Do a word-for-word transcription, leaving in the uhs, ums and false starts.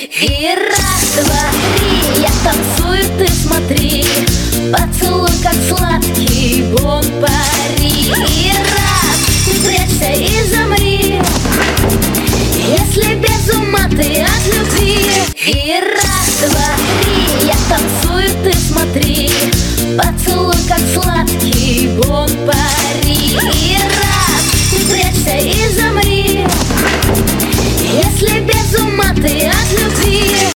И раз, два, три, я танцую, ты смотри, поцелуй, как сладкий бон-пари. И раз, не прячься и замри, если без ума ты от любви. И раз,